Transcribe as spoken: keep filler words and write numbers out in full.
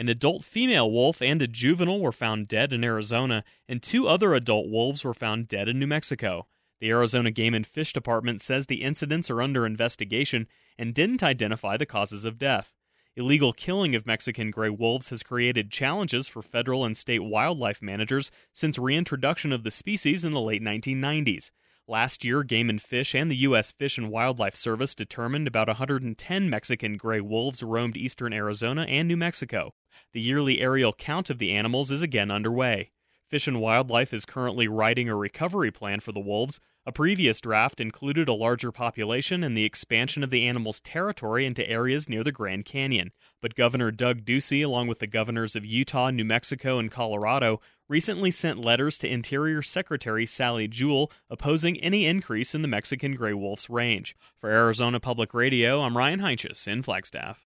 An adult female wolf and a juvenile were found dead in Arizona, and two other adult wolves were found dead in New Mexico. The Arizona Game and Fish Department says the incidents are under investigation and didn't identify the causes of death. Illegal killing of Mexican gray wolves has created challenges for federal and state wildlife managers since reintroduction of the species in the late nineteen nineties. Last year, Game and Fish and the U S Fish and Wildlife Service determined about one hundred ten Mexican gray wolves roamed eastern Arizona and New Mexico. The yearly aerial count of the animals is again underway. Fish and Wildlife is currently writing a recovery plan for the wolves. A previous draft included a larger population and the expansion of the animals' territory into areas near the Grand Canyon. But Governor Doug Ducey, along with the governors of Utah, New Mexico, and Colorado, recently sent letters to Interior Secretary Sally Jewell opposing any increase in the Mexican gray wolf's range. For Arizona Public Radio, I'm Ryan Heinches in Flagstaff.